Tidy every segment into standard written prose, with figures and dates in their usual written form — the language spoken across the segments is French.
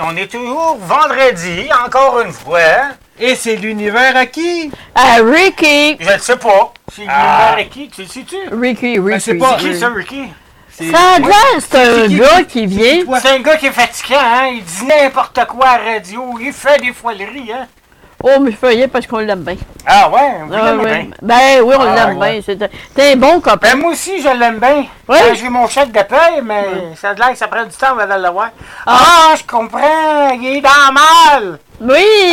on est toujours vendredi, encore une fois. Et c'est l'univers à qui? À Ricky. Je ne sais pas. C'est l'univers à qui? Tu le sais-tu? Ricky. c'est pas- Qui ça, Ricky? Ça a l'air, c'est un gars qui vient. C'est un gars qui est fatigant, hein? Il dit n'importe quoi à la radio. Il fait des foileries, hein? Oh, mais feuillet parce qu'on l'aime bien. Ah ouais? Vous Ah, l'aimez ouais. bien? Ben oui, on Ah, l'aime ouais. bien. T'es un bon copain. Ben moi aussi, je l'aime bien. Oui. J'ai mon chèque de paye, mais ça a l'air que ça prend du temps avant de l'avoir. Ah, je comprends. Il est dans le mal. Oui.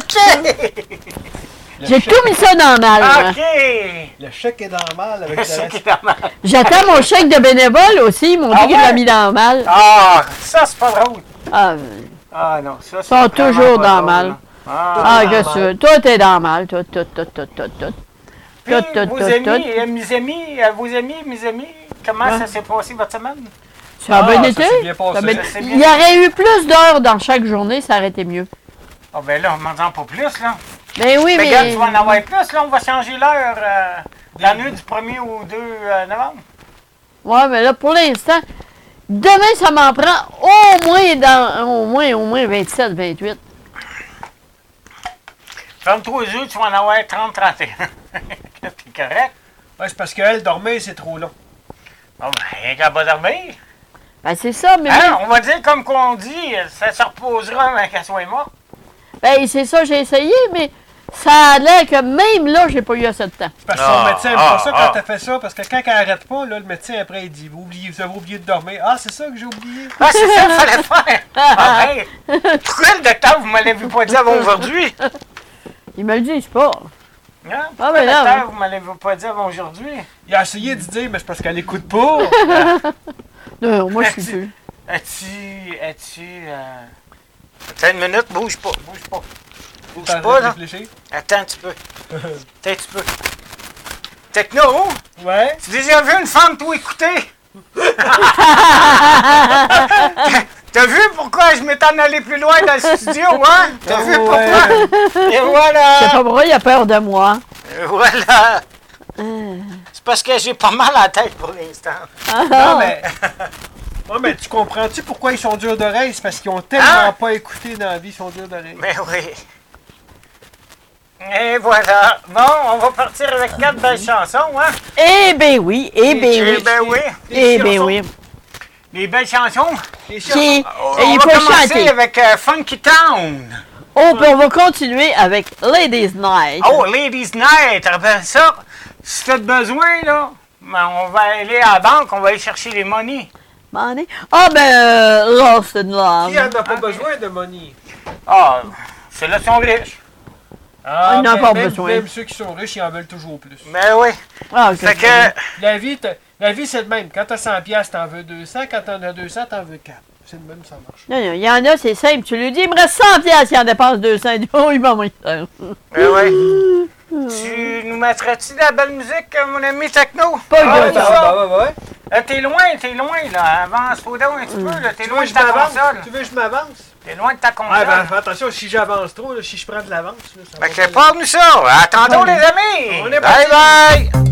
J'ai tout mis ça dans le mal. moi. OK. Le chèque est dans le mal avec Le le chèque reste. est dans le mal. J'attends mon chèque de bénévole aussi. Ils m'ont dit Ah qu'il ouais? l'a mis dans le mal. Ah, ça, c'est pas drôle. Ah, Ah non, ça, c'est sont vraiment toujours pas dans le drôle, mal. là. Ah, qu'est-ce que tu veux? Toi, t'es dans le mal. Tout. Puis, vos amis, comment Ouais. ça s'est passé votre semaine? Ça a bien été. Ça s'est bien passé. Ça a bien- Ça s'est bien Il y aurait eu plus d'heures dans chaque journée, ça aurait été mieux. Ah ben là, on m'en dit pas plus, là. Ben oui, Mais regarde, mais... tu vas en avoir plus, là. On va changer l'heure la nuit du 1er au 2 novembre. Ouais, mais là, pour l'instant, demain, ça m'en prend au moins 27, 28. 23 jours, tu vas en avoir 30, 31. C'est correct. Ouais, c'est parce qu'elle dormait, c'est trop long. Bon, ben, rien qu'à pas dormir. Ben, c'est ça, mais... Hein? On va dire comme qu'on dit, ça se reposera avant qu'elle soit morte. Ben, c'est ça, j'ai essayé, mais ça a l'air que même là, j'ai pas eu assez de temps. Parce que son médecin aime pas ça quand ah. t'as fait ça, parce que quand elle arrête pas, là, le médecin après il dit vous avez oublié de dormir. Ah, c'est ça que j'ai oublié. Ah, c'est ça qu'il fallait faire. Ah, ben, pourquoi le docteur, vous ne me l'avez pas dit avant aujourd'hui? Ils me le disent pas. Hein? Ah, Pourquoi ben le là, docteur, vous ne me l'avez pas dit avant aujourd'hui? Il a essayé de dire, mais c'est parce qu'elle écoute pas. Non, moi, je suis plus. Attends une minute, bouge pas. Bouge T'as pas, là. réfléchi? Attends un petit peu. Techno, Ouais. tu as déjà vu une femme tout écouter? T'as vu pourquoi je m'étais en allé plus loin dans le studio, hein? T'as vu pourquoi? Ouais. Et C'est voilà! pas pourquoi il a peur de moi. Et voilà! C'est parce que j'ai pas mal à la tête pour l'instant. Non, mais. Ouais, mais tu comprends-tu pourquoi ils sont durs d'oreilles? C'est parce qu'ils ont tellement Hein? pas écouté dans la vie, ils sont durs d'oreilles. Mais oui. Et voilà. Bon, on va partir avec 4 belles chansons, hein? Eh ben oui, eh ben Eh oui. ben oui. Eh ben oui. Les belles chansons. Les Qui- chansons. On il va faut commencer chanter. avec Funky Town. Oh, puis on va continuer avec Ladies Night. Oh, Ladies Night, rappelle ça. Si tu as besoin, là, ben, on va aller à la banque, on va aller chercher les monies. Money. Ah, ben, Lost in Love. Qui en a pas besoin de money? Ah, ceux-là sont riches. Ah, On en a pas même, besoin. même ceux qui sont riches, ils en veulent toujours plus. Ben oui. Ah, ok. Fait que, La vie, c'est le même. Quand t'as 100 piastres, t'en veux 200. Quand t'en as 200, t'en veux 4. C'est le même, ça marche. Non, non, il y en a, c'est simple. Tu lui dis, il me reste 100 piastres, il en dépense 200. Il dit, oh, il m'a mis ça. ben oui. Tu nous mettrais-tu de la belle musique, mon ami Techno? Pas Ah, de oui, ça. ça. ouais. T'es loin, là. Avance-toi donc un petit peu, là. T'es Tu loin veux de que je ta m'avance? console. Tu veux que je m'avance? T'es loin de ta Ouais, console. ben, attention, si j'avance trop, là, si je prends de l'avance, là, ça va Fait que parle-nous ça. À tantôt, les amis. On est Bye parti. bye.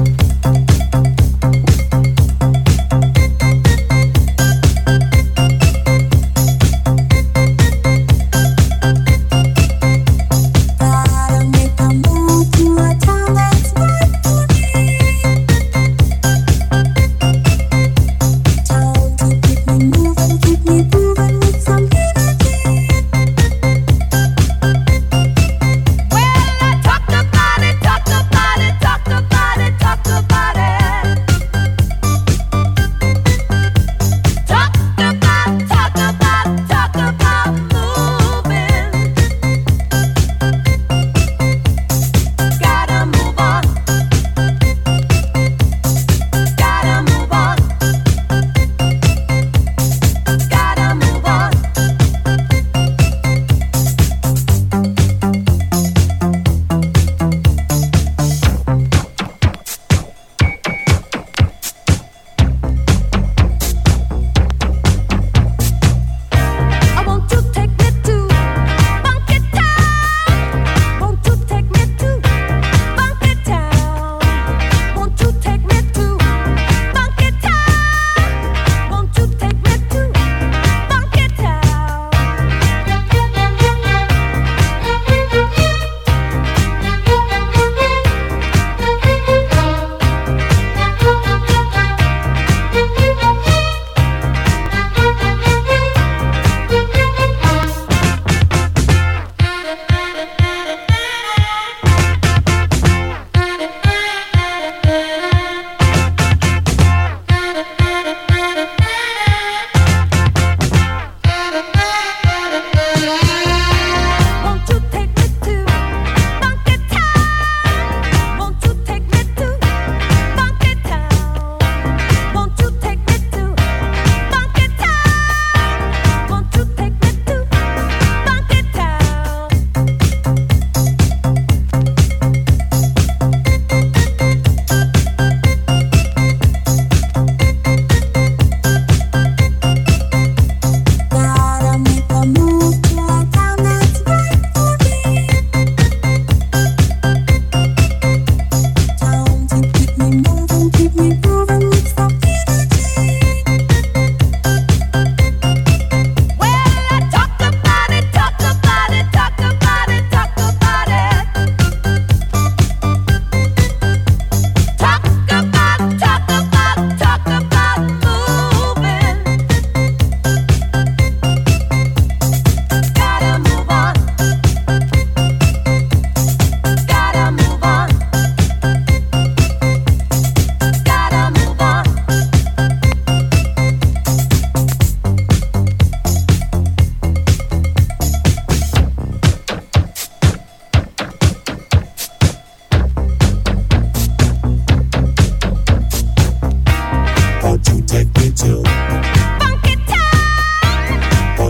Gotta make a move to a town that's right for me. Town to keep me moving with some energy. Well, I talked about it,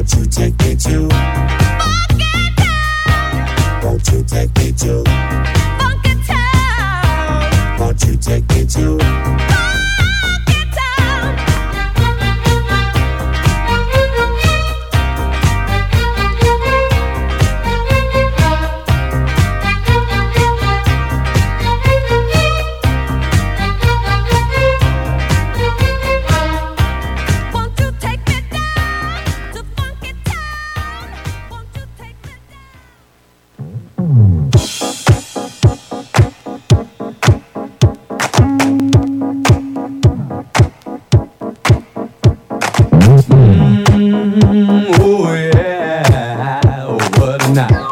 Won't you take me to? Won't you take me to? Funky Town. Won't you take me to? Funky Town. Won't you take me down to Funky Town? Won't you take me down? Oh yeah, oh, what a night.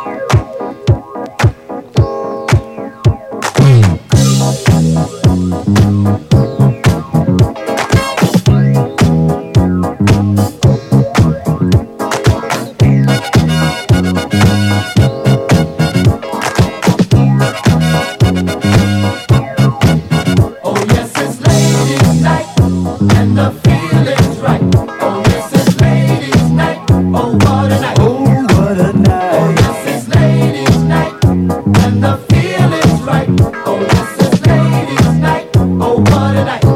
Oh yes, it's ladies' night, and the feeling's right. Oh yes, it's ladies' night. Oh what a night. Oh what a night. Oh yes, it's ladies' night, and the feeling's right. Oh yes, it's ladies' night. Oh what a night.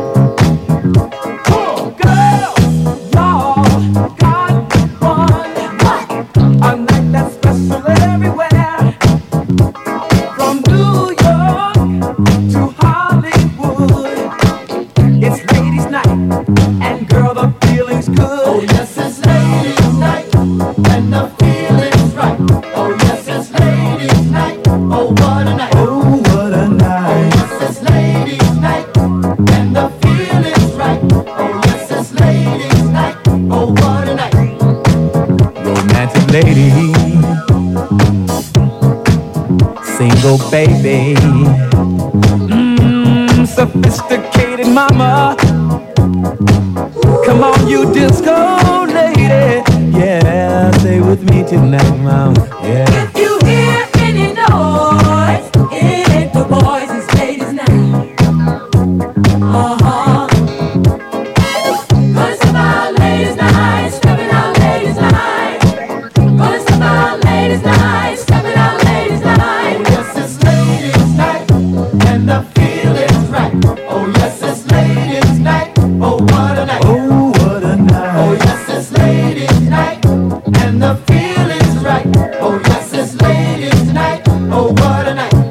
Oh girls, y'all got one. A night that's special everywhere. From New York to Hollywood, it's ladies' night, and girl, the feeling's good. Oh yes, it's ladies' night, and the feeling's right. Oh yes, it's ladies' night. Oh what a night. Oh what a night. Oh yes, it's ladies' night, and the feeling's right. Oh yes, it's ladies' night. Oh what a night. Romantic lady, single baby, sophisticated mama. Come on, you disco lady, yeah, stay with me tonight, mama. Yeah. If you hear any noise, it ain't the boys, it's ladies' night. Uh-huh. 'Cause it's about ladies' night, stepping out ladies' night. 'Cause it's about ladies' night, stepping out ladies' night. Oh yes, it's ladies' night, and the feeling's right. Oh yes, it's ladies' night. Oh what a night. Oh what a night. Oh yes, it's ladies' night, and the feeling's right. Oh yes, it's ladies' night. Oh what a night.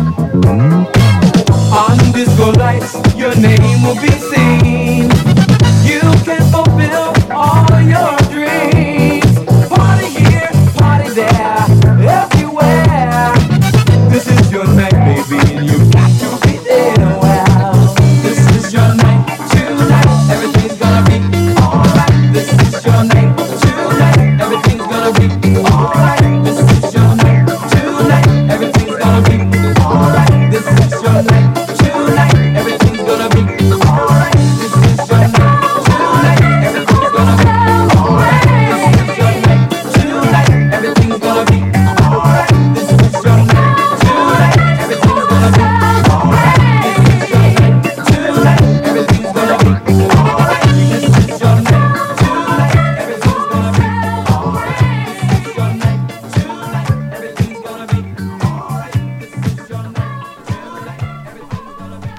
On disco lights, your name will be seen. You can fulfill all your dreams. Party here, party there, everywhere. This is your night, baby, and you've got to be there. Well, this is your night tonight. Everything's gonna be alright. This is your night tonight. Everything's gonna be alright. This is your night tonight. Everything's gonna be alright. This is your night tonight. Everything's gonna be alright. This is your night tonight. Everything's gonna be alright. This is your night tonight. Everything's gonna be alright. This is your night tonight. Everything's gonna be alright. This is your night tonight. Everything's gonna be alright. This is your night tonight. Everything's gonna be alright. This is your night tonight. Everything's gonna be alright. This is your night tonight. Everything's gonna be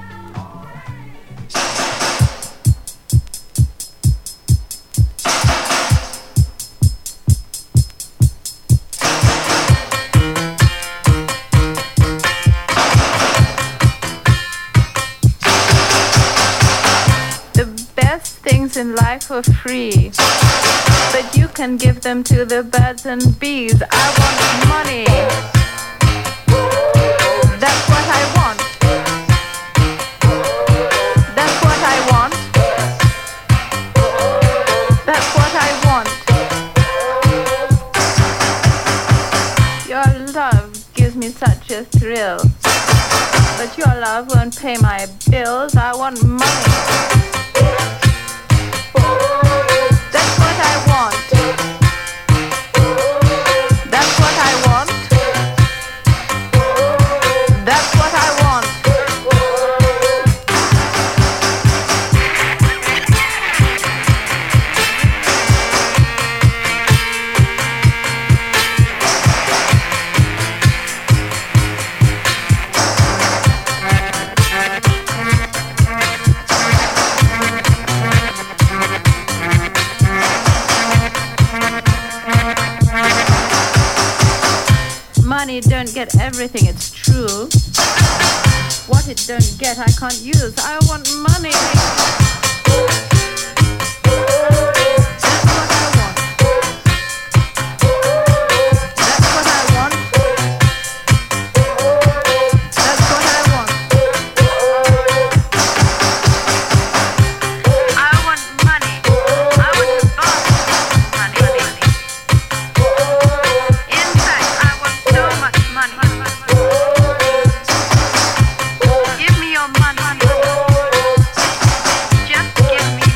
The best things in life are free, but you can give them to the birds and bees. I want money. That's what I want. That's what I want. That's what I want. Your love gives me such a thrill, but your love won't pay my bills. I want money. That's what I want. That's what I want. That's what I want. money don't get everything, it's true. What it don't get, I can't use. I want money. That's what I want. That's what I want. That's what I want. I want money. I want to buy money. In fact, I want so much money. Give me your money. Just give me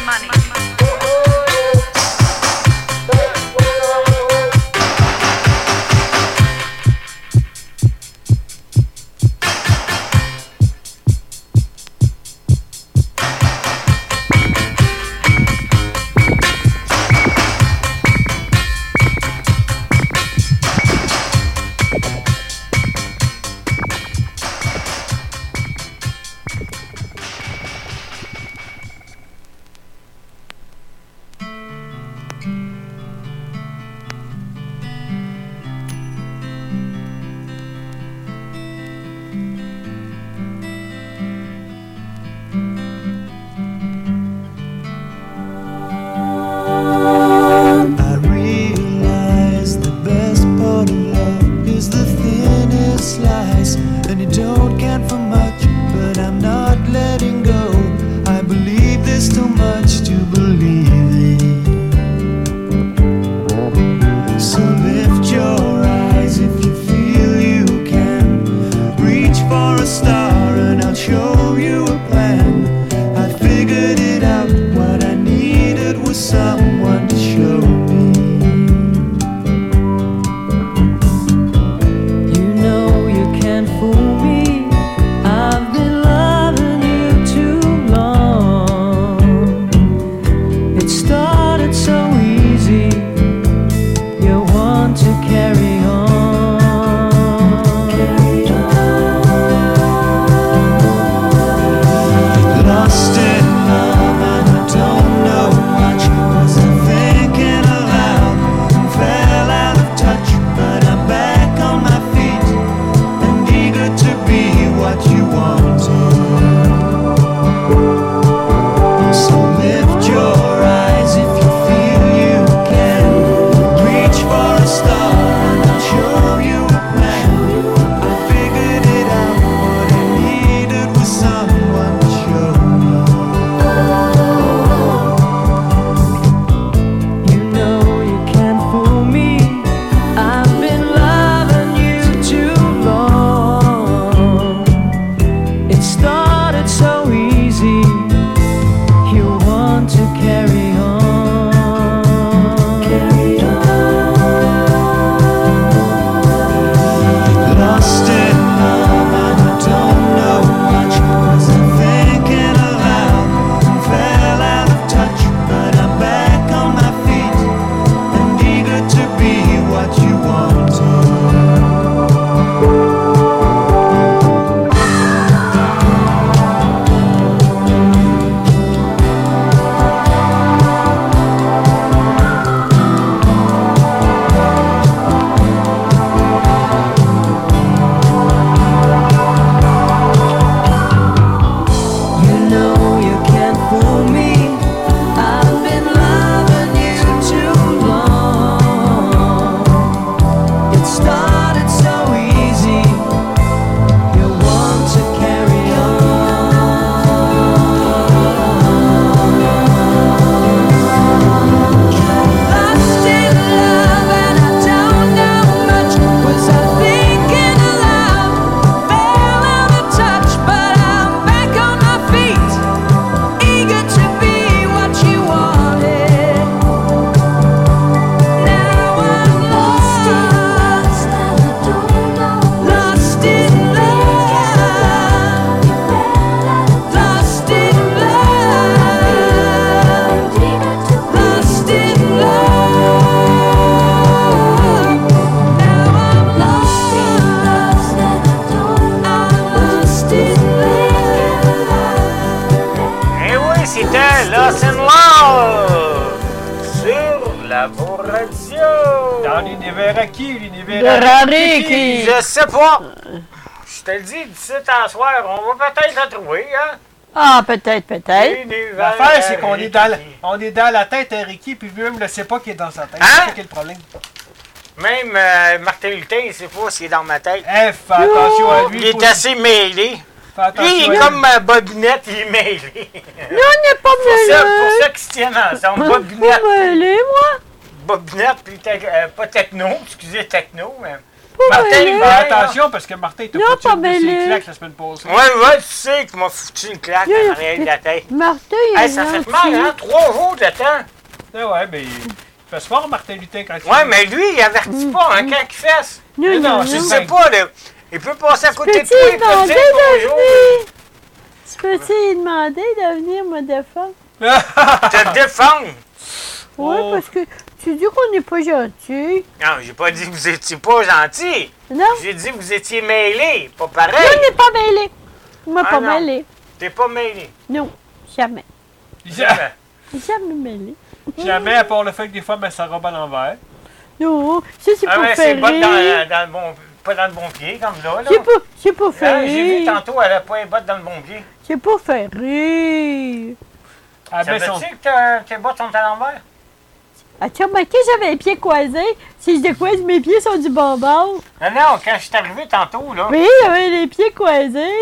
Radio! Dans l'univers à qui? De L'univers Rariki. Je sais pas. Je te le dis, d'ici à soir, on va peut-être la trouver, hein? Ah, peut-être. L'univers L'affaire, c'est qu'on est dans la, Rariki. on est dans la tête à Ricky, puis lui-même ne sait pas qu'il est dans sa tête. Hein? C'est ça qui est le problème. Même Martin Lutin, il sait pas s'il est dans ma tête. Eh, fais attention à lui. Il est assez mêlé. Fais Lui, attention il à est lui. comme Bobinette, il est mêlé. Non, on n'est pas Pour ça qu'ils se tiennent ensemble. Bobinette. Pas mêlé, moi. Bobinette, puis pas techno, excusez, techno, mais... Pas Martin mêlé. Lutin, Fais attention, parce que Martin t'a Non, foutu pas une de ses mêlé. claques la semaine passée. Ouais, tu sais qu'il m'a foutu une claque en arrière de la tête. Martin, il Hey, est ça fait gentil. mal, hein? 3 jours de temps. Ouais, mais il fait fort, Martin Lutin, quand il... Ouais, mais lui, il avertit pas, hein, quand il fesse. Non, non, Tu c'est sais bien. pas, là. Il peut passer à côté de Peux-tu toi, lui il peut te demander dire bonjour. de venir? Peux-tu lui demander de venir me défendre? Te défendre. Oui, Oh. parce que tu dis qu'on n'est pas gentil. Non, j'ai pas dit que vous étiez pas gentil. Non? J'ai dit que vous étiez mêlés. Pas Non, pareil. on n'est pas mêlé. On m'a Ah, pas non. mêlé. T'es pas mêlé. Non, jamais. Jamais. Jamais mêlé. Jamais, à part le fait que des fois, elle met sa robe à l'envers. Non, ça c'est Ah, pour mais faire c'est pas rire. dans le bon... Pas dans le bon pied, comme là, là. C'est pour faire Hein, j'ai vu rire. tantôt, elle a pas les bottes dans le bon pied. C'est pour faire rire. Elle Ça met son... veut-tu que tes bottes sont à l'envers? As-tu remarqué que j'avais les pieds croisés? Si je décoise, mes pieds sont du bon bord. Non, non, quand je suis arrivé tantôt, là. Oui, j'avais les pieds croisés.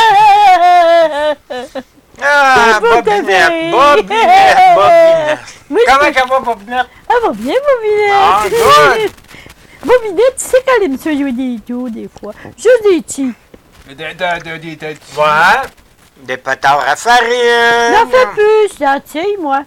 Ah, C'est pas Bobinette, vrai. Bobinette. Moi, je Comment peux- qu'elle va, Bobinette? Elle va bien, Ah, Bobinette. Bobinette, tu sais qu'elle aime ça jouer des dos, des fois. Juste des petits. Ouais. Des pétards à farine. N'en fais plus, je suis gentille, moi.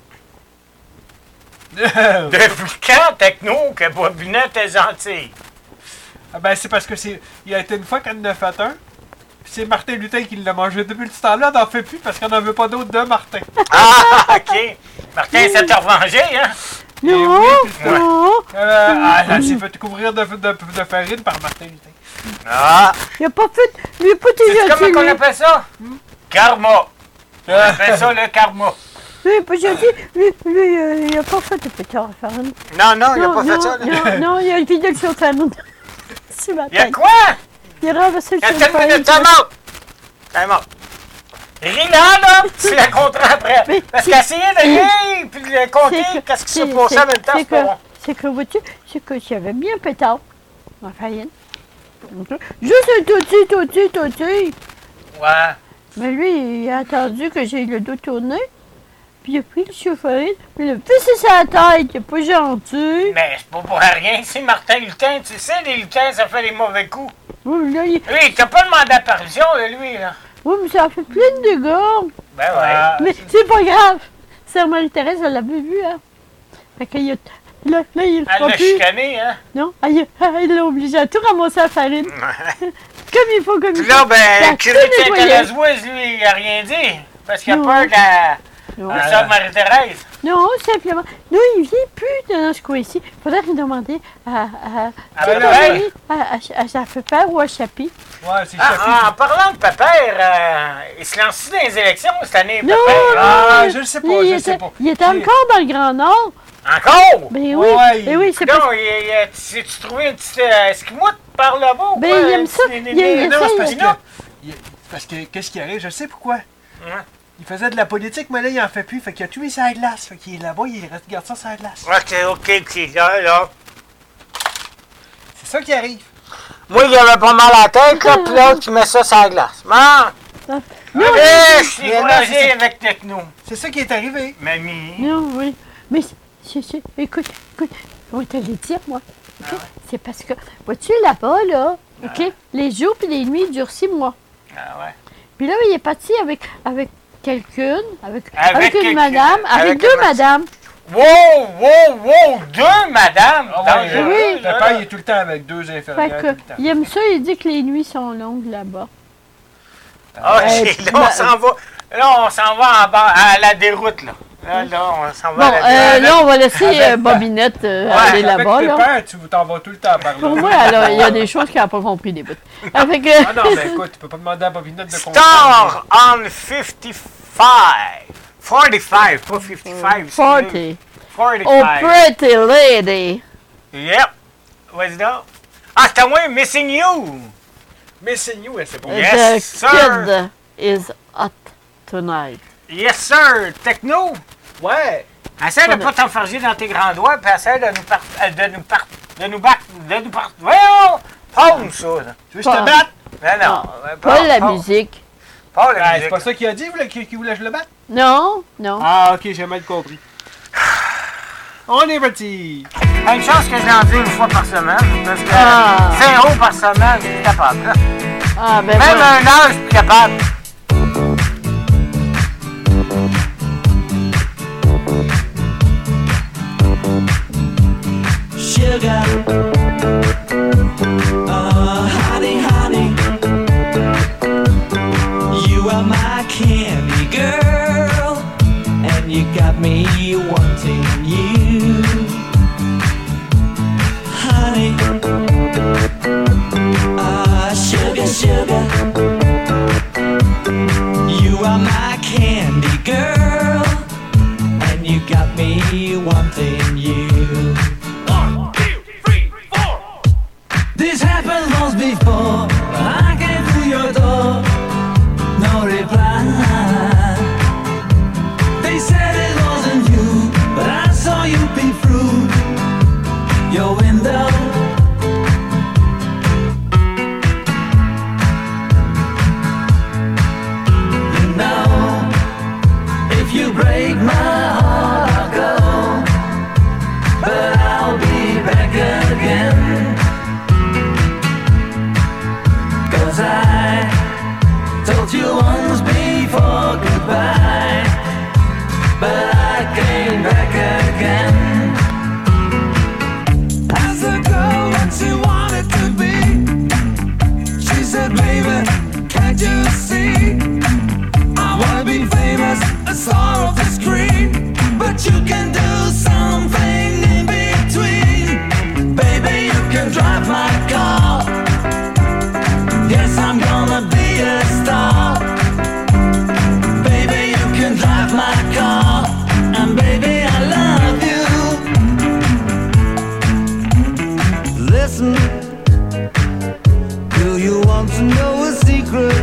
Depuis quand, Techno, que Bobinette est gentille? Ah ben, c'est parce que c'est... Il y a été une fois qu'elle en a fait un. Puis c'est Martin Lutin qui l'a mangé. Depuis ce temps-là, elle n'en fait plus parce qu'elle n'en veut pas d'autre de Martin. Ah, OK. Martin s'est revengé, hein? Non, oui, c'est ça. non. Elle s'est fait couvrir de farine par Martin Lutin. Ah. Il a pas fait. Il a pas été C'est gentil. comment qu'on lui. appelle ça? Karma. On appelle ça le karma. Lui, il a pas gentil. Lui, il a pas fait de pétard à farine. Non, non, il a pas fait ça. là. Non, il a vidé le chaud de farine. C'est ma Il y a tête. quoi? Il a renversé le chaud de Attends une farine. minute, time out! Time out. Ris-là, là, tu la compteras après. Mais Parce c'est- qu'essayer de rire puis de compter qu'est-ce qui s'est passé en même temps, c'est pas bon. C'est que, vois-tu, c'est que j'avais mis un pétard en farine. Juste un tout petit. Ouais. Mais lui, il a attendu que j'ai le dos tourné. Puis il a pris le chauffarine, puis il a pissé sa tête. Il est pas gentil. Mais c'est pas pour rien. C'est Martin Lutin. Tu sais, les lutins, ça fait des mauvais coups. Oui, là, il... Lui, il t'a pas demandé apparition, là, lui, là. oui, mais ça a fait plein de dégâts. Ben ouais. Ah, Mais c'est pas grave. Sœur Marie-Thérèse, elle l'avait vu, hein. Fait qu'il a... Là, il le Elle fera l'a plus. chicané, hein. Non, il l'a obligé à tout ramasser la farine. Comme il faut, comme Puis il là, faut. ben, Ça a le curé tout de nettoyé. Saint-Alazoise, lui, il a rien dit. Parce qu'il a Non. peur de Non. la sœur Marie-Thérèse. Non, simplement. Non, il vient plus dans ce coin-ci. Il faudrait lui demander à ben là, hey. à sa pépère ou à Chapi. ouais, c'est Chapi. Ah, en parlant de Pépère, il se lance dans les élections cette année, Non, Pépère? Ah, non, je le sais pas, il je le était- sais pas. Il est encore dans le Grand Nord. Encore? Ben oui. Ouais, Ben oui, c'est Non, pas... tu trouvé un petit esquimoute par là-bas? ou Ben, quoi? il aime Un ça. petit Il aime Non, ça, c'est parce il- que... Parce que, qu'est-ce qui arrive? Je sais pourquoi. Ouais. Il faisait de la politique, mais là, il en fait plus. Fait qu'il a tout mis sur la glace. Fait qu'il est là-bas, il regarde ça sur la glace. OK, là. C'est ça qui arrive. Moi, il avait pas mal à la tête, là, puis là, tu mets ça sur la glace. Non! Non, Allez, je suis mais non, découragé c'est- avec Techno. C'est ça qui est arrivé. Mamie. non, oui. Mais écoute, je vais te le dire, moi. OK? C'est parce que, vois-tu, là-bas, là, OK, les jours puis les nuits durent 6 mois. Ah ouais. Puis là, il est parti avec quelqu'une, avec Avec une quelqu'un, madame, avec avec deux un madame. madames. Wow! Deux madames! Ah ouais, dangereux, oui. là, Papa, là. il est tout le temps avec deux Fait infirmières. que, tout le temps. il aime ça, il dit que les nuits sont longues là-bas. Ah, OK, là, on s'en va. Là, on s'en va en bas, à la déroute, là. Là, on s'en va Bon, à la déroute. là, on va laisser Bobinette aller là-bas, Avec là. Pépère, tu t'en vas tout le temps par là. Pour moi, alors, il y a des choses qu'elle n'a pas compris des bouts. Avec, Ah non, mais écoute, tu peux pas demander à Bobinette de comprendre. Star on 55. 45, pas 55. excusez. 40. 45. pretty lady. Yep. What's that? Ah, c'était moi, Missing You. Missing You, c'est bon. Yes, The sir. kid is hot tonight. Yes, sir. Techno. Ouais. Essaie de Ouais, pas t'enfarger dans tes grands doigts, puis essaie de nous Voyons! Pause, ça. là. Tu veux que je te batte? Ben non. Pas la musique. Pas la Ouais, musique. c'est pas ça qu'il a dit, qu'il voulait que je le batte? Non, non. Ah, ok, j'ai mal compris. On est parti! Une chance que je l'en dis une fois par semaine, parce que Ah. 0 par semaine, je suis capable. Là. Ah, ben Même voilà. un heure, je suis capable. Sugar, honey, honey, you are my candy girl, and you got me wanting you, honey. Sugar, sugar, you are my candy girl, and you got me wanting you. This happened once before. I came through your door, no reply. They said it wasn't you, but I saw you peep through your window. You know, if you break my heart, I'll go, but I'll be back again. I told you once before goodbye, but I came back again. As a girl that she wanted to be, she said, baby, can't you see? I wanna be famous, a star of the screen, but you can do something in between. Baby, you can drive my car. Yes, I'm gonna be a star. Baby, you can drive my car. And baby, I love you. Listen, do you want to know a secret?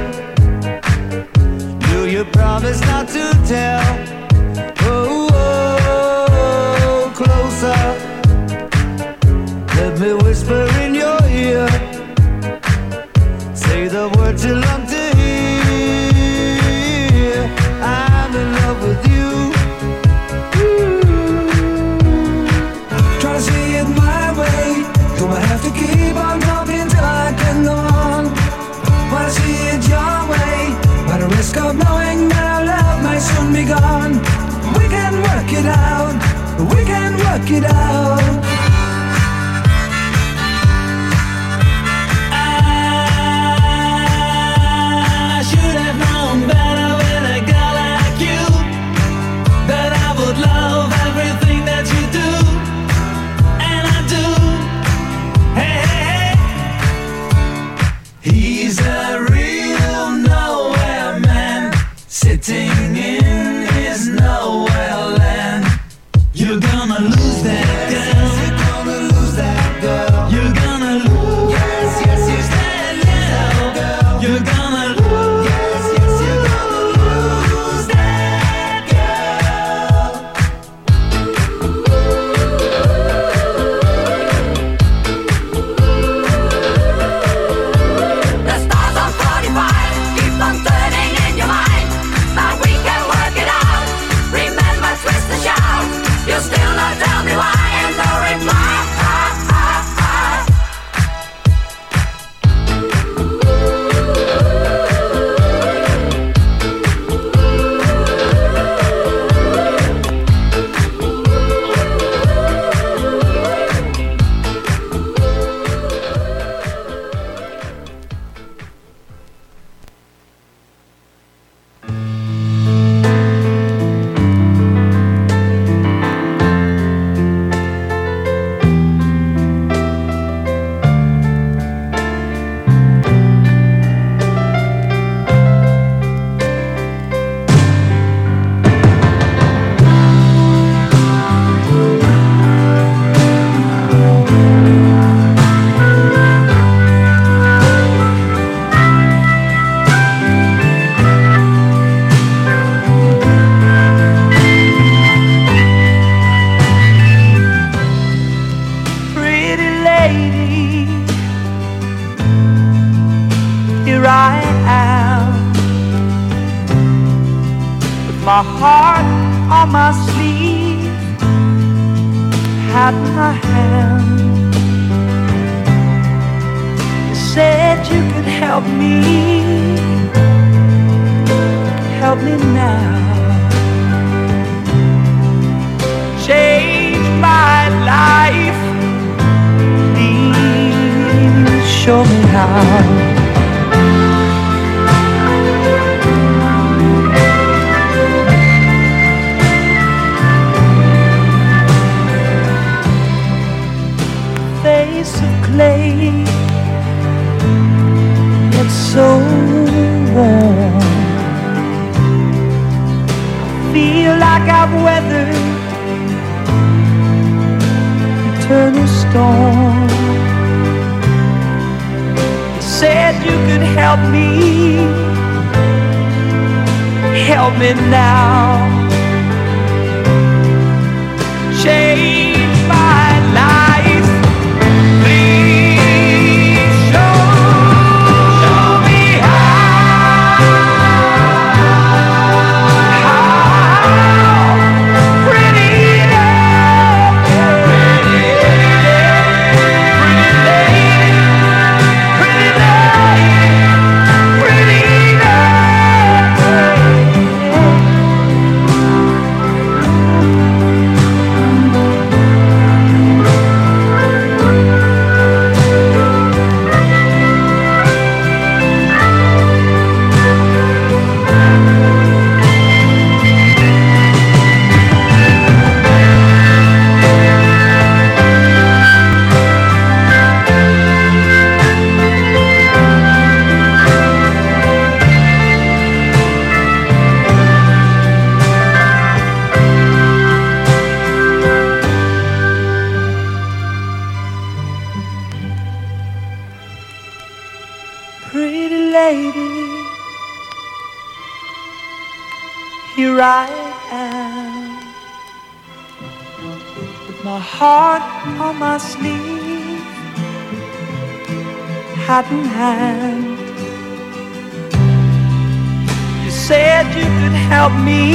Do you promise not to tell? Oh, oh, closer. Let me whisper in your ear. Say the words you love to hear. I'm in love with you. Try to see it my way. Do I have to keep on talking till I can go on? Wanna see it your way, by the risk of knowing that our love might soon be gone. We can work it out. We can work it out. Should have known better with a girl like you, that I would love everything that you do, and I do. Hey, hey, hey. He's a real nowhere man, sitting in his nowhere land. You're gonna lose that girl. lady, here I am, with my heart on my sleeve, hat in my hand. You said you could help me now. Change my life, please show me how. Face of clay, yet so warm. Feel like I've weathered eternal storm. You said you could help me now. Change my life, please show me how. Pretty lady, pretty lady, here I am, with my heart on my sleeve, hat in hand. You said you could help me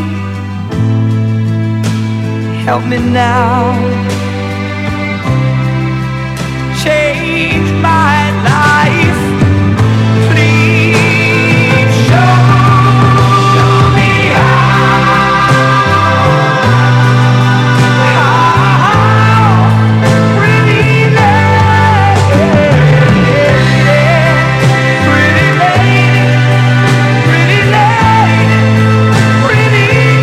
now. Change my life, please show me how. Pretty lady, pretty lady, pretty lady, pretty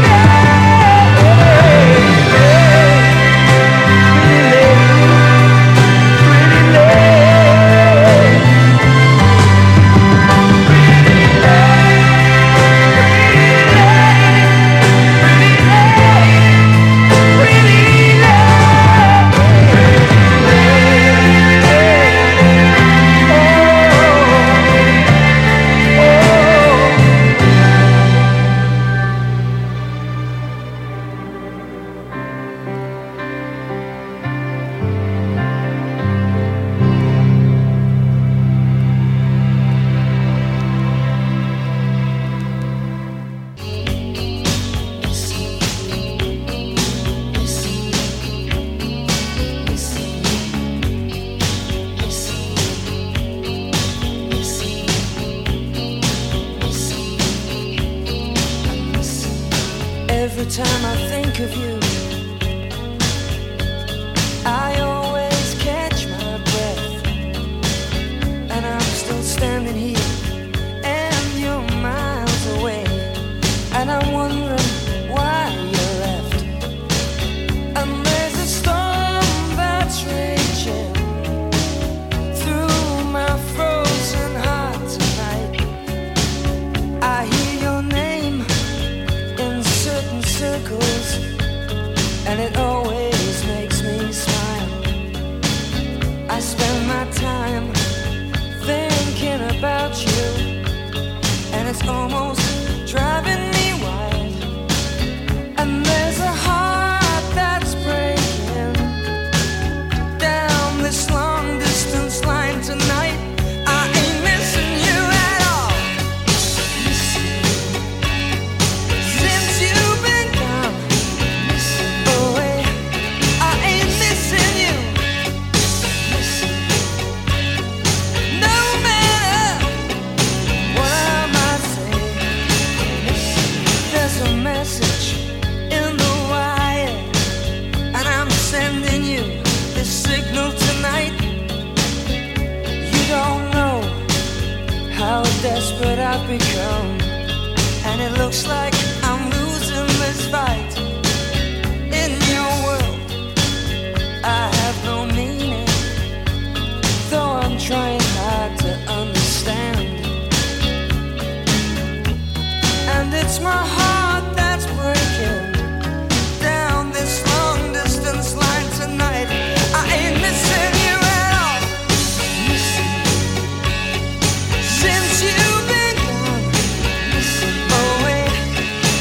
Every time I think of you, I always catch my breath, and I'm still standing here, and you're miles away, and I'm wondering why you left. And there's a storm that's raging through my frozen heart tonight. I hear your name in certain circles, and it always makes me smile. I spend my time thinking about you, and it's almost driving me wild. And there's a heart that's breaking down this line. I've become, and it looks like I'm losing this fight. In your world, I have no meaning, though I'm trying hard to understand. And it's my heart that's breaking down this long distance line tonight. I ain't missing you at all. Missing you. Since you've been gone. Missing. Oh wait,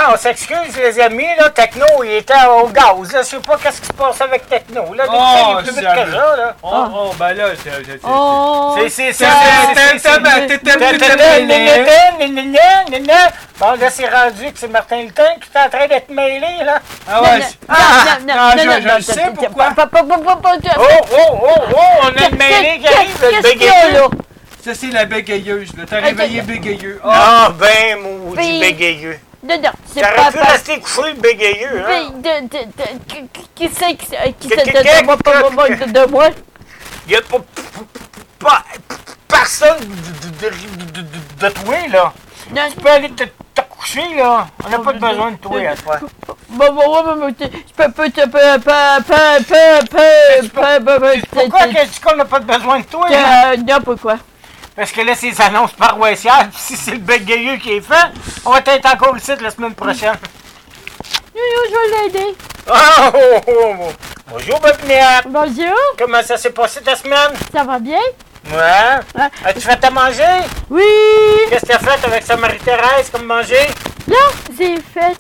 on s'excuse, les amis, là, Techno, il était au gaz, là, je sais pas qu'est-ce qui se passe avec Techno, là, Oh, il est plus vite que sérieux. ça, là. Oh, ben là, Oh, C'est ça, Bon, là, c'est rendu que c'est Martin Lutin qui est en train d'être mêlé, là. Ah ouais. Je sais pourquoi. Oh, on a une mêlée qui arrive, le bégayeux. Ça, c'est la bégayeuse, là. T'as réveillé bégayeux. Oh, Ah, ben, maudit Puis- bégayeux. Non, c'est T'aurais pas pu parce rester couché, le bégayeux, hein. qui c'est qui Que- c'est de moi? Il y a pas personne de toi, là. Non, Tu peux aller te coucher, là. On n'a pas besoin de toi, à toi. Pourquoi qu'est-ce qu'on n'a pas besoin de toi, là? Non, pourquoi? Parce que là, c'est les annonces paroissiales. Puis si c'est le bégayeux qui est fait, on va être encore ici la semaine prochaine. Je vais l'aider. Oh. Bonjour, ma pinette. Bonjour, Comment ça s'est passé ta semaine? ça va bien? Ouais. Ouais. As-tu fait à manger? Oui! Qu'est-ce que t'as fait avec sa Marie-Thérèse comme manger? Là, j'ai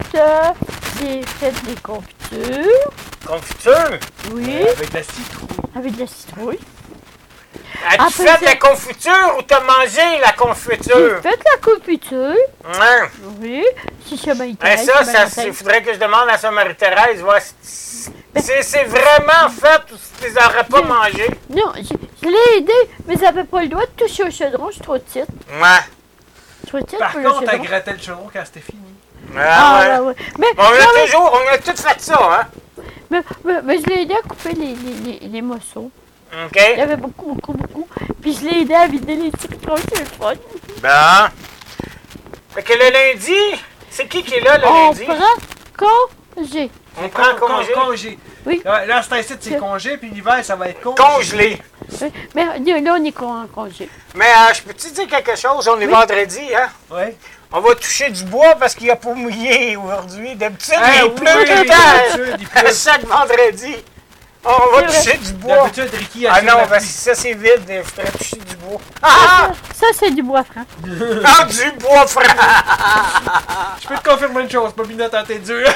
fait des confitures. Confiture? Oui, avec la citrouille. avec de la citrouille. As-tu Après fait de ça- la confiture ou t'as mangé la J'ai confiture? fait la confiture. Ouais. Oui, c'est chez Ben Marie-Thérèse. il faudrait que je demande à sa Marie-Thérèse, voir si c'est vraiment fait ou si tu les aurais pas mangé. Non, je l'ai aidé, mais j'avais pas le droit de toucher au chaudron, je suis trop petite. Ouais. Trop petite Par pour le contre, t'as chaudron. gratté le chaudron quand c'était fini. Ah, ouais. ouais. Mais, On a non, on a tout fait ça, hein? mais je l'ai aidé à couper les morceaux. OK. Il y avait beaucoup. Puis je l'ai aidé à vider les citrons, c'est le fun. Ben. Fait que le lundi, c'est qui est là le On lundi? prend congé. On prend congé. Congé. Oui. Ouais, là, c'est incite, c'est congé, puis l'hiver, ça va être congé. Congelé. Oui. Mais là, on est en congé. Mais je peux-tu dire quelque chose? On est vendredi, hein? Ouais. On va toucher du bois parce qu'il n'y a pas mouillé aujourd'hui. D'habitude, Ah, il oui, pleut tout le d'habitude, il temps. pleut. Chaque vendredi. On va C'est toucher du bois. D'habitude, Ricky a Ah fait non, la parce que pluie. ça c'est vide, il faudrait toucher du bois. Ah! Ça, c'est du bois franc. Ah, du bois franc! Je peux te confirmer une chose, Bobinette en tête dure.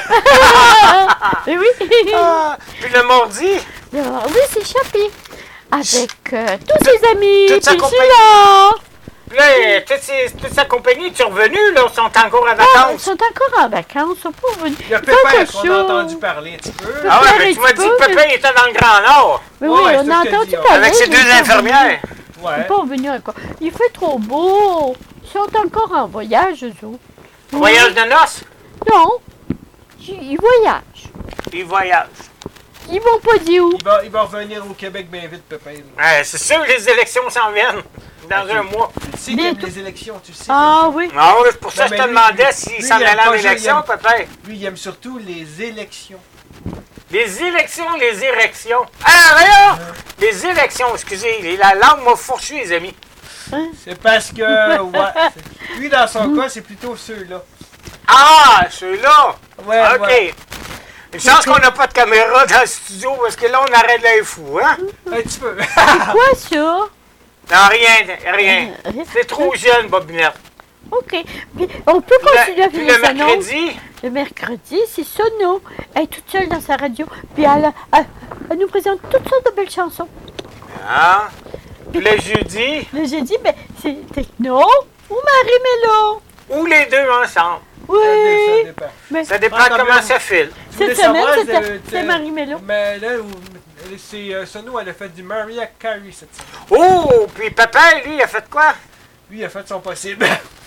Et oui. Ah, puis le mardi, Alors, oui, c'est Chappé. Avec tous ses amis. toute sa puis compagnie. Sheila. puis là, toute sa compagnie est revenue, là, ils sont encore en Ah, ils vacances. sont encore en vacances, ils sont pas venus. Il y a Ils font Pépère quelque qu'on a chose. entendu parler un petit peu. Ah ouais, Pépère mais est tu m'as dit pas, que Pépé était dans le Grand Nord, Mais Ouais, oui, c'est on ce a que je te entendu dis, ouais. parler. avec ses mais ils deux sont infirmières. Ils Ouais. sont pas venus encore. Il fait trop beau. Ils sont encore en voyage, eux autres. Voyage de noces, Non. Ils voyagent. ils voyagent. Ils vont pas dire où. Il va revenir au Québec bien vite, Pépère. Ouais, c'est sûr que les élections s'en viennent dans un mois. Tu sais qu'il y a Bientôt. les élections, tu sais. Ah oui. Non, c'est pour ça Non, que je mais te lui, demandais lui, s'il lui, s'en il aime allait en pas ça, élection, il aime- Pépé. Lui, il aime surtout les élections. Les élections, les érections. Ah, regarde! Les élections, excusez, la langue m'a fourchu, les amis. C'est parce que, ouais. Lui, dans son cas, c'est plutôt ceux-là. Ah, ceux-là! Ouais, OK. ouais. Une chance qu'on n'a pas de caméra dans le studio, parce que là, on arrête l'air fou, hein? Un petit peu. Quoi ça? Non, rien. C'est trop jeune, Bobinette. OK. Puis, on peut continuer à Puis finir le sa note. mercredi, Le mercredi, c'est Sono. Elle est toute seule dans sa radio. Puis elle nous présente toutes sortes de belles chansons. hein? Puis le jeudi, Le jeudi, ben, c'est Techno ou Marie-Mélo. ou les deux ensemble. Oui. Ça dépend. Mais Ça dépend Ah, quand comment même. ça file. Tu voulais cette semaine, savoir, c'est Marie-Mélo. Mais là, c'est Sono, elle a fait du Mariah Carey cette semaine. Oh! Puis papa, lui, il a fait quoi? Lui, il a fait son possible.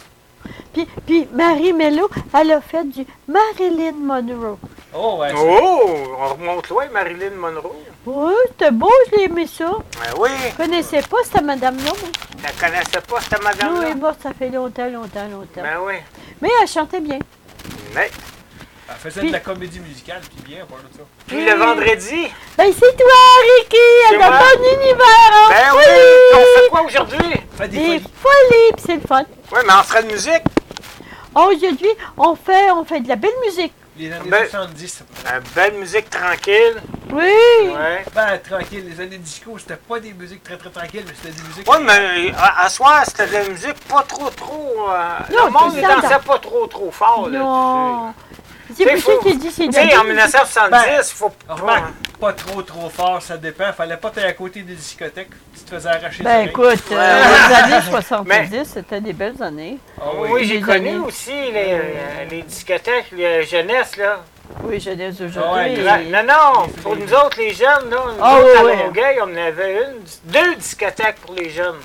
Puis Marie-Mélo, elle a fait du Marilyn Monroe. Oh, ouais. Oh! On remonte loin, Marilyn Monroe. Oui, c'était beau, je l'ai aimé ça. Ben oui, Je connaissais pas cette madame-là. moi. tu ne connaissais pas cette Nous, madame-là. elle est morte, ça fait longtemps. Ben oui. Mais elle chantait bien. Mais, Elle faisait Puis- de la comédie musicale, puis bien, à part de ça. puis le vendredi, Ben, c'est toi, Ricky! Elle C'est a moi. ton univers! hein? ben oui! On fait quoi aujourd'hui? Fait des Des folies. folies, puis c'est le fun. Oui, mais on fera de musique. Aujourd'hui, on fait de la belle musique. Les années Ben- 70. Belle musique tranquille. Oui! Ouais. Ben, tranquille, les années disco, c'était pas des musiques très très tranquilles, mais c'était des musiques. Ouais, mais à soir, c'était de la musique pas trop. Non, le monde ne c'est standard. dansait pas trop fort. Là, Non, C'est Tu sais, pour faut- ça qu'il dit c'est Tu sais, en d'habitude. 1970, faut Remarque, pas trop fort, ça dépend. Fallait pas aller à côté des discothèques. Tu te faisais arracher Ben les écoute, les années 70, c'était des belles années. Ah Oui, j'ai Les connu années. aussi les discothèques, les jeunesse, là. Oui, jeunesse Ah ouais, d'aujourd'hui. les- Non, non, pour nous autres, les jeunes, là, nous Ah, autres, oui, à oui. Longueuil, on en avait deux discothèques pour les jeunes.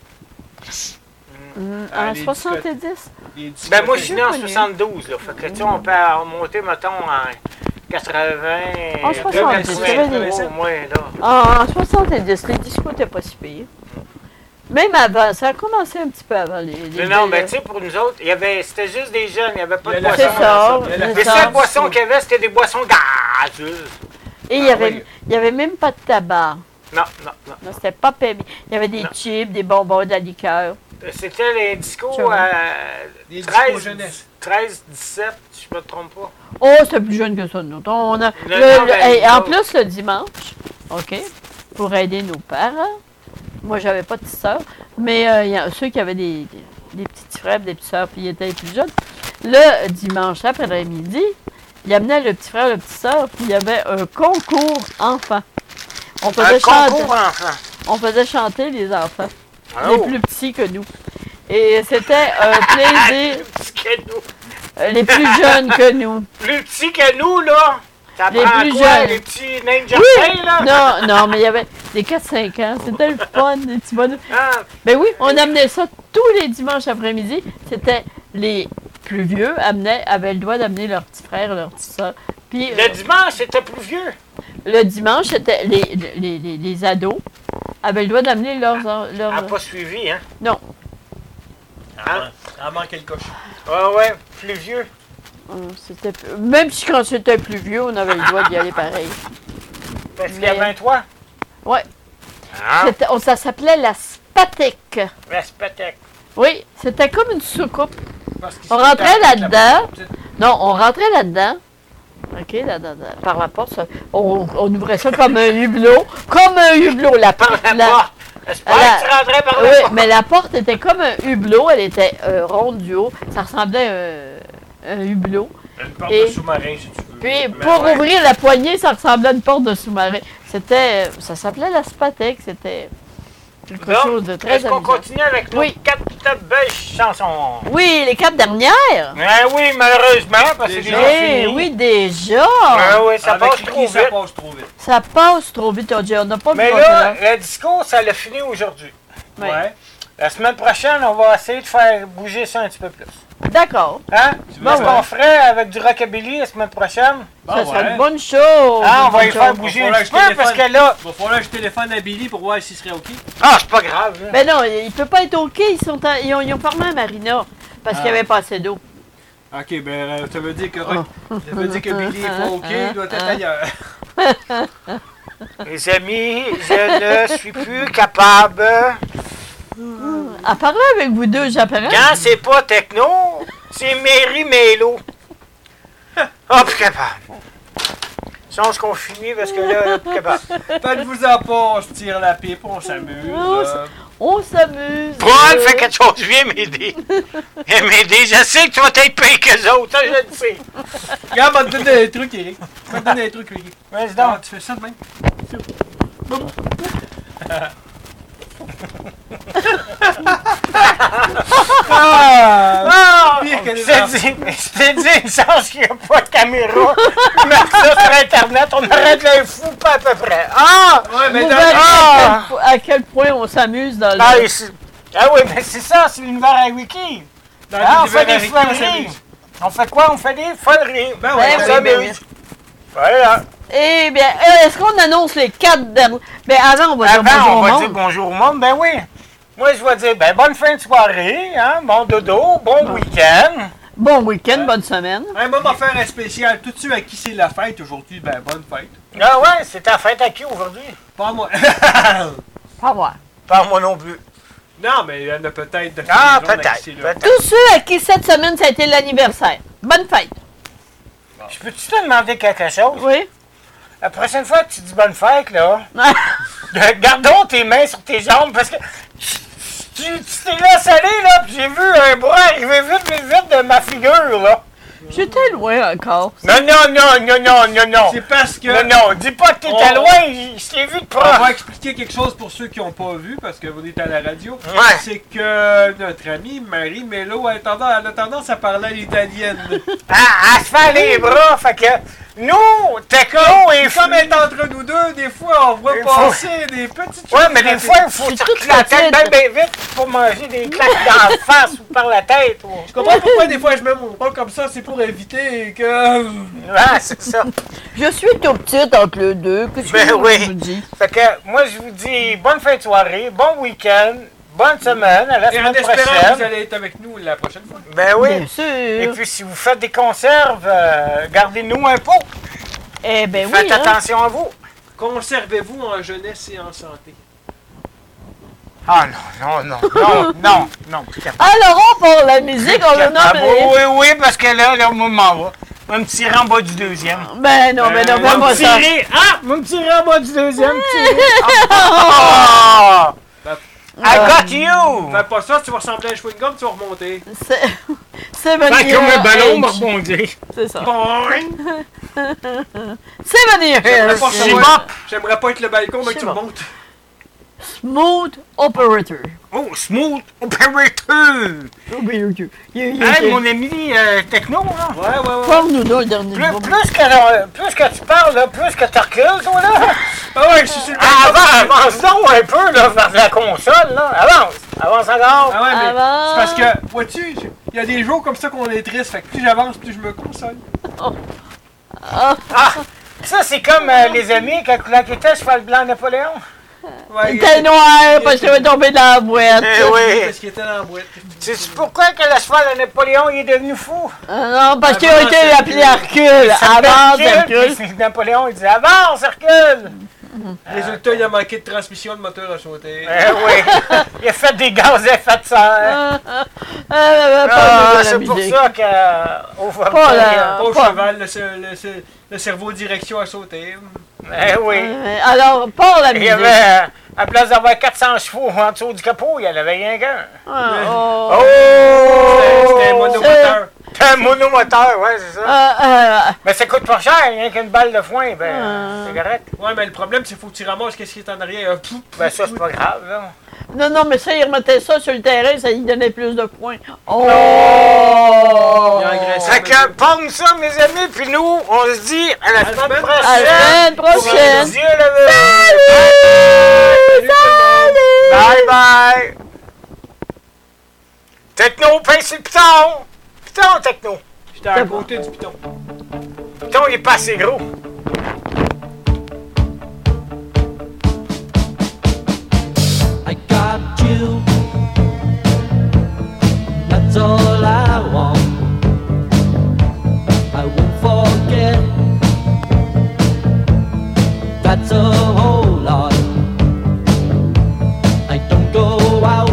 Ah, En les 70? les Ben moi, je suis né en connu. 72, là. Fait que, tu sais, on peut remonter, mettons, en 80... En 70, il y avait des- au moins, là. En 70, les discos n'étaient pas si pires. Même avant, ça a commencé un petit peu avant les Non, mais belles- tu sais, pour nous autres, c'était juste des jeunes, il n'y avait pas de Il y a la- boissons. C'est ça. Il y a la- Les c'est ça. seules boissons qu'il y avait, c'était des boissons gazeuses. Et il y Ah avait, oui. il y avait même pas de tabac. Non, non, non. Non, c'était pas permis. Il y avait des Non. chips, des bonbons, de la liqueur. C'était les discos Tu vois. Les 13, discos jeunesse. 13, 17, si je me trompe pas. Oh, c'était plus jeune que ça, nous. On a, Non, ben, hey, en nous autres. plus, le dimanche, OK, pour aider nos parents, moi, j'avais pas de petite sœur, mais il y a ceux qui avaient des petits frères, des petites sœurs, puis ils étaient plus jeunes, le dimanche après-midi, ils amenaient le petit frère, le petit sœur, puis il y avait un concours enfant. On Un faisait, chanter, concours enfant. on faisait chanter les enfants, Oh. les plus petits que nous. Et c'était un plaisir, Plus petit que nous. les plus jeunes que nous. Plus petit que nous, là. Ça Les prend plus quoi, jeunes. les petits nains de jardin, là? Non, non, mais il y avait des 4-5 ans. C'était le fun, des petits bonhommes. Ah, Ben oui, on amenait ça tous les dimanches après-midi. C'était les plus vieux avaient le droit d'amener leurs petits frères, leurs petites soeurs. Puis le dimanche, c'était plus vieux. le dimanche, c'était les ados avaient le droit d'amener leurs... Elle n'a pas suivi, hein? Non, En manquait le coche. Ouais, ouais, plus vieux. c'était... Même si quand c'était plus vieux, on avait le droit d'y aller pareil. Parce qu'il y avait un toit. Ouais. Ah, Ça s'appelait la Spatek. la spatec. Oui, c'était comme une soucoupe. Parce qu'ils On sont rentrait avec la là-dedans. petite- Non, on rentrait là-dedans. OK, par la porte. On ouvrait ça comme un hublot. Comme un hublot. La Par porte. la porte. J'espère la- que tu rentrais par la Oui, porte. mais la porte était comme un hublot. Elle était ronde du haut. Ça ressemblait à un hublot. Une porte Et- de sous-marin, si tu veux. Puis, Mais pour ouais. ouvrir la poignée, ça ressemblait à une porte de sous-marin. Ça s'appelait la Spatek. C'était quelque chose de Donc, très est-ce qu'on amusant. continue avec nos Oui. 4 belles chansons? Oui, les 4 dernières. Oui, malheureusement, parce que c'est Déjà. déjà Eh fini. oui, déjà. Oui, ça Avec passe Ricky, trop ça vite. passe trop vite. Ça passe trop vite, on dit. On n'a pas Mais vu là, le disco, ça l'a fini aujourd'hui. Ouais. Ouais. La semaine prochaine, on va essayer de faire bouger ça un petit peu plus. D'accord. Hein? vas Qu'est-ce qu'on ferait avec du rockabilly la semaine prochaine? Ça serait ouais. une bonne chose. Ah, on une va y bonne faire chose. bouger Va un falloir petit que je peu parce que téléphone. là... Il va falloir que je téléphone à Billy pour voir s'il serait OK. Ah, c'est pas grave. Là. Ben non, il peut pas être OK. Ils ont fermé à Marina parce qu'il n'y avait pas assez d'eau. OK, ben ça veut dire que Billy est pas OK, il doit être ailleurs. Les amis, je ne suis plus capable. À parler avec vous deux, j'apparais. Quand c'est pas techno, c'est Mary Mélo. Ah, plus capable. Chance qu'on finit parce que là, plus capable. Faites-vous-en pas, on se tire la pipe, on s'amuse. Oh, On s'amuse. Paul, fais quelque chose, viens m'aider. Viens m'aider, je sais que tu vas être payé qu'eux autres, ça, je le sais. Regarde, va te donner des trucs, Eric. Va te donner des trucs, Eric. Vas-y Non, donc. tu fais ça de même. Ah! Pire que les Je t'ai dit une chance qu'il n'y a pas de caméra. Mettre ça sur Internet, on arrête les fous pas à peu près. Ah! Ouais, mais Vous dans- verrez Ah! à quel point on s'amuse dans le... Ah, oui, mais c'est ça, c'est l'univers à Wiki. dans Ah, on l'univers fait des Eric, on foleries. s'amuse. On fait quoi? On fait des foleries. Ben Ben ouais, oui, on ben s'amuse. oui. Voilà. Eh bien, est-ce qu'on annonce les 4 derniers? Ben avant, on va dire Avant, bonjour on au va monde. dire bonjour au monde. Ben oui. Moi, je vais dire, ben bonne fin de soirée, hein, bon dodo, bon week-end. Bon week-end, bonne semaine. Un moment faire un spécial. Tous ceux à qui c'est la fête aujourd'hui, ben bonne fête. Ah ouais, c'est ta fête à qui aujourd'hui? Pas à moi. Au revoir. Pas moi non plus. Non, mais il y en a peut-être de Ah, des gens à qui peut-être. c'est là. peut-être. Tous ceux à qui cette semaine, ça a été l'anniversaire. Bonne fête. Je peux-tu te demander quelque chose? Oui? La prochaine fois que tu dis bonne fête, là, gardons tes mains sur tes jambes parce que tu t'es laissé aller, là, puis j'ai vu un bras arriver vite de ma figure, là. J'étais loin encore. Non, non. C'est parce que... Non, dis pas que t'étais On- loin, je t'ai vu de On proche. va expliquer quelque chose pour ceux qui n'ont pas vu, parce que vous êtes à la radio. Ouais. C'est que notre amie Marie Mello elle a tendance à parler à l'italienne. Elle se fait les bras, fait que nous, techno et Comme elle est entre nous deux, des fois, on voit Il faut- passer des petites choses. Ouais, mais des fois, il faut C'est circuler toute la tête petite. bien vite pour manger des claques dans la face ou par la tête. Ou... Je comprends pourquoi des fois je mets mon bras comme ça, c'est pour éviter que... Ouais, c'est ça. Je suis tout petite entre les deux. Qu'est-ce Ben que oui. je vous dis? Fait que moi, je vous dis bonne fin de soirée, bon week-end, bonne semaine, à la Et en semaine espérant que vous prochaine. allez être avec nous la prochaine fois. Ben oui. Bien sûr. Et puis, si vous faites des conserves, gardez-nous un pot. Eh ben oui, Faites hein. attention à vous. Conservez-vous en jeunesse et en santé. Ah non. Plus capable. Alors, on pour la musique, on le Ah, nomme. oui, parce que là, moi, je m'en vais. Je vais me tirer en bas du deuxième. Ben non, ben non, Je vais fais-moi me ça. tirer. Ah! Je vais me tirer en bas du deuxième. Oh! I got you! Fais pas ça, tu vas ressembler à un chewing-gum, tu vas remonter. C'est Vanilla Comme un ballon, me H. rebondir. C'est ça. Boing! C'est Vanilla J'aimerais H. pas, C'est savoir- bop. J'aimerais pas être le balcon, mais C'est que tu bon. remontes. Smooth Operator. Oh, smooth operator! Hey, mon ami techno, là. Ouais. Parle-nous donc le dernier groupe. Plus que tu parles, là, plus que tu recules, toi, là. Ah ouais, je suis sur le Ah, balcon. avance donc un peu, là, vers la console, là. Avance encore. Ah ouais, mais Avant. c'est parce que, vois-tu, il y a des jours comme ça qu'on est triste, fait que plus j'avance, plus je me console. Ah, ça, c'est comme les amis, quand il était cheval blanc Napoléon. Ouais, Il était noir parce qu'il avait tombé dans la boîte. Eh oui. Parce qu'il était dans la boîte. Sais-tu pourquoi que le cheval de Napoléon il est devenu fou? Ah non, parce qu'il a Avance, été appelé Hercule. Avance, Hercule. Puis Napoléon, il dit avance, Hercule! Résultat, il a manqué de transmission, le moteur a sauté. Eh oui, il a fait des gaz à effet de serre. Parle-nous de la C'est pour musique. ça que. Au Pas la- Au pas- cheval, le cerveau direction a sauté. Eh oui. Alors, pas la Il y musique. avait, à la place d'avoir 400 chevaux en dessous du capot, il y en avait rien qu'un. Ah, oh. Oh! C'était un monomoteur. C'est un monomoteur, ouais, c'est ça. Mais ça coûte pas cher, rien qu'une balle de foin, ben, c'est correct. Ouais, mais le problème, c'est qu'il faut que tu ramasses qu'est-ce qui est en arrière. Ben, ça, c'est pas grave, là. Non, mais ça, il remettait ça sur le terrain, ça lui donnait plus de points. Oh! Il a engraissé. Fait que, pomme ça, mes amis, puis nous, on se dit à la semaine semaine prochaine. À la semaine prochaine. Dieu le veut. Bye bye. Techno, pince le piton. Piton, techno. J'étais à côté du piton. Piton, il est pas assez gros. I got you. That's all I want. I won't forget. That's a whole lot. I don't go out.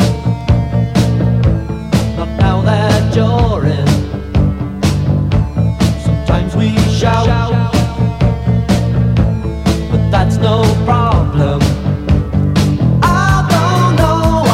Not now that you're in. Sometimes we shout, but that's no problem. I don't know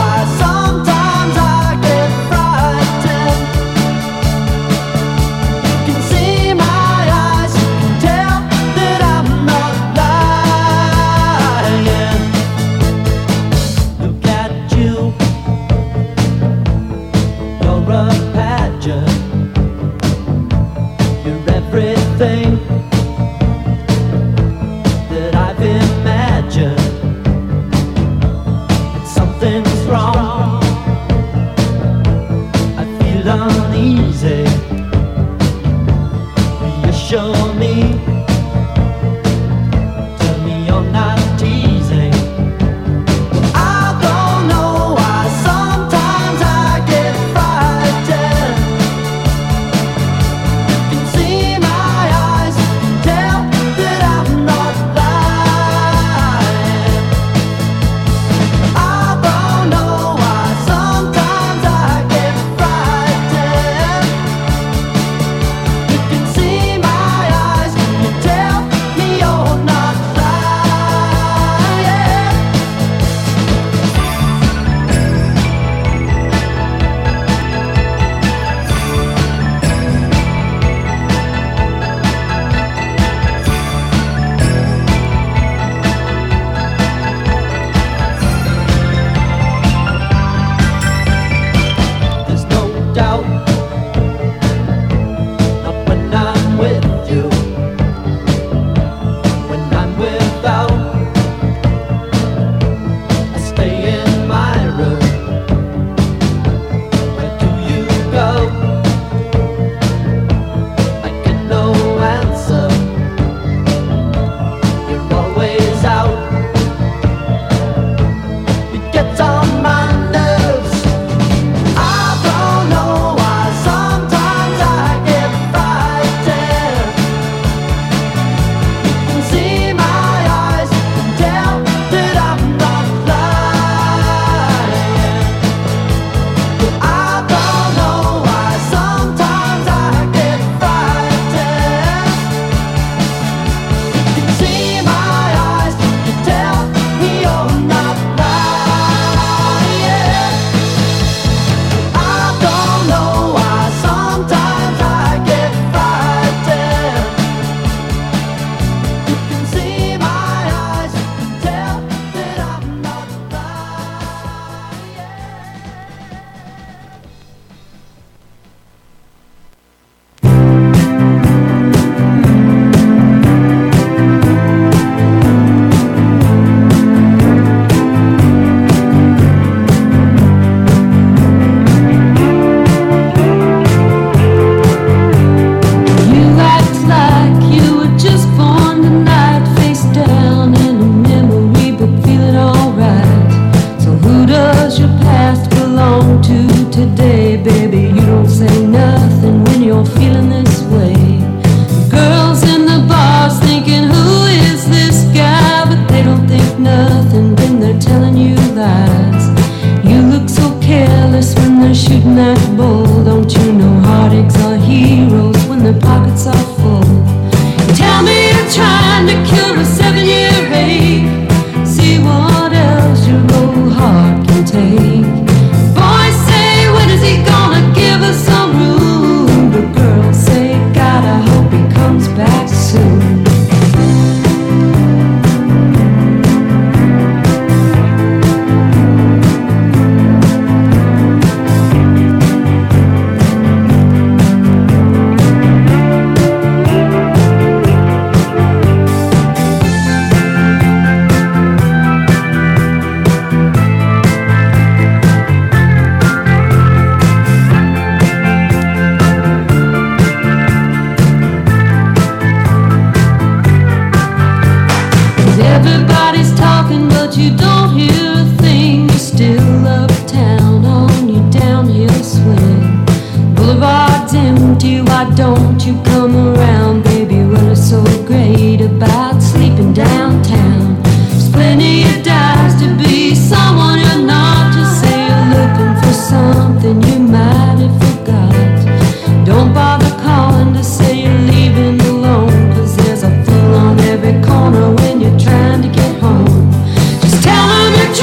shooting that bull. Don't you know heartaches are heroes when their pockets are full? Tell me you're trying to cure a 7-year ache. See what else your old heart can take. Boys say, when is he gonna give us some room? But girls say, God, I hope he comes back soon. Everybody's talking, but you don't hear a thing. You're still uptown on your downhill swing. Boulevard's empty, why don't you come around, baby? What is so great about sleeping downtown? There's plenty of dives to be someone you're not. Just say you're looking for something you might have forgot. Don't bother calling to say you're leaving alone, 'cause there's a fool on every corner when you're trying to get home. Just tell them you're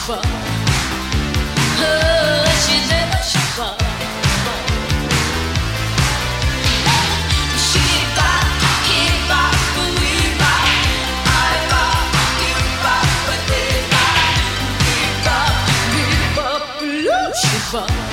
shiver. Oh, shiver, shiver. Shiver, hiva, weeva, iva, iva, badeva, viva, viva, blue shiver.